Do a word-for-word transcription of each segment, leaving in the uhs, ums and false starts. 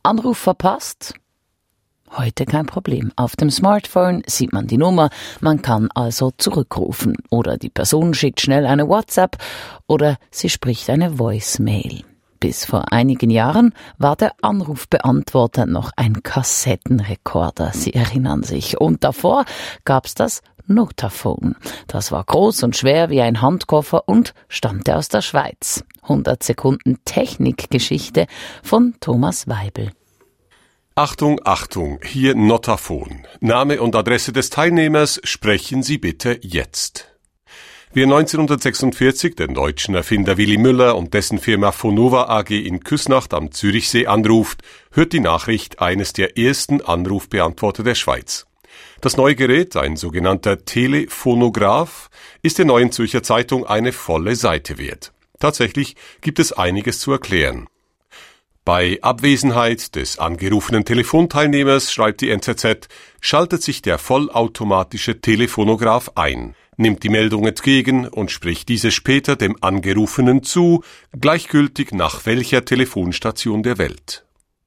Anruf verpasst? Heute kein Problem. Auf dem Smartphone sieht man die Nummer, man kann also zurückrufen. Oder die Person schickt schnell eine WhatsApp oder sie spricht eine Voicemail. Bis vor einigen Jahren war der Anrufbeantworter noch ein Kassettenrekorder, Sie erinnern sich. Und davor gab's das Notaphone. Das war groß und schwer wie ein Handkoffer und stammte aus der Schweiz. hundert Sekunden Technikgeschichte von Thomas Weibel. Achtung, Achtung, hier Notaphone. Name und Adresse des Teilnehmers, sprechen Sie bitte jetzt. Wer neunzehnhundertsechsundvierzig den deutschen Erfinder Willy Müller und dessen Firma Phonova A G in Küsnacht am Zürichsee anruft, hört die Nachricht eines der ersten Anrufbeantworter der Schweiz. Das neue Gerät, ein sogenannter Telephonograph, ist der Neuen Zürcher Zeitung eine volle Seite wert. Tatsächlich gibt es einiges zu erklären. Bei Abwesenheit des angerufenen Telefonteilnehmers, schreibt die N Z Z, schaltet sich der vollautomatische Telephonograph ein, nimmt die Meldung entgegen und spricht diese später dem Angerufenen zu, gleichgültig nach welcher Telefonstation der Welt.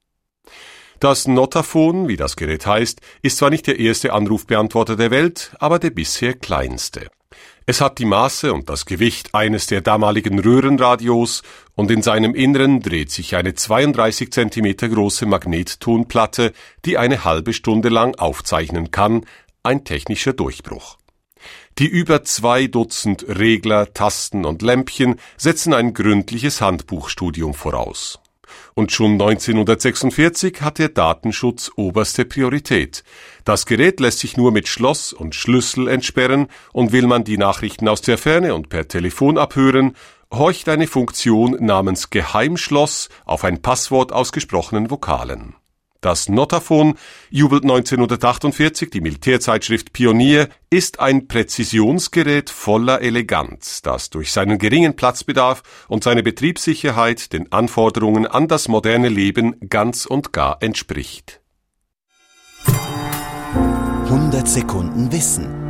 Das Notaphone, wie das Gerät heißt, ist zwar nicht der erste Anrufbeantworter der Welt, aber der bisher kleinste. Es hat die Maße und das Gewicht eines der damaligen Röhrenradios und in seinem Inneren dreht sich eine zweiunddreißig Zentimeter große Magnettonplatte, die eine halbe Stunde lang aufzeichnen kann, ein technischer Durchbruch. Die über zwei Dutzend Regler, Tasten und Lämpchen setzen ein gründliches Handbuchstudium voraus. Und schon neunzehnhundertsechsundvierzig hat der Datenschutz oberste Priorität. Das Gerät lässt sich nur mit Schloss und Schlüssel entsperren und will man die Nachrichten aus der Ferne und per Telefon abhören, horcht eine Funktion namens Geheimschloss auf ein Passwort aus gesprochenen Vokalen. Das Notaphone, jubelt neunzehnhundertachtundvierzig die Militärzeitschrift Pionier, ist ein Präzisionsgerät voller Eleganz, das durch seinen geringen Platzbedarf und seine Betriebssicherheit den Anforderungen an das moderne Leben ganz und gar entspricht. hundert Sekunden Wissen.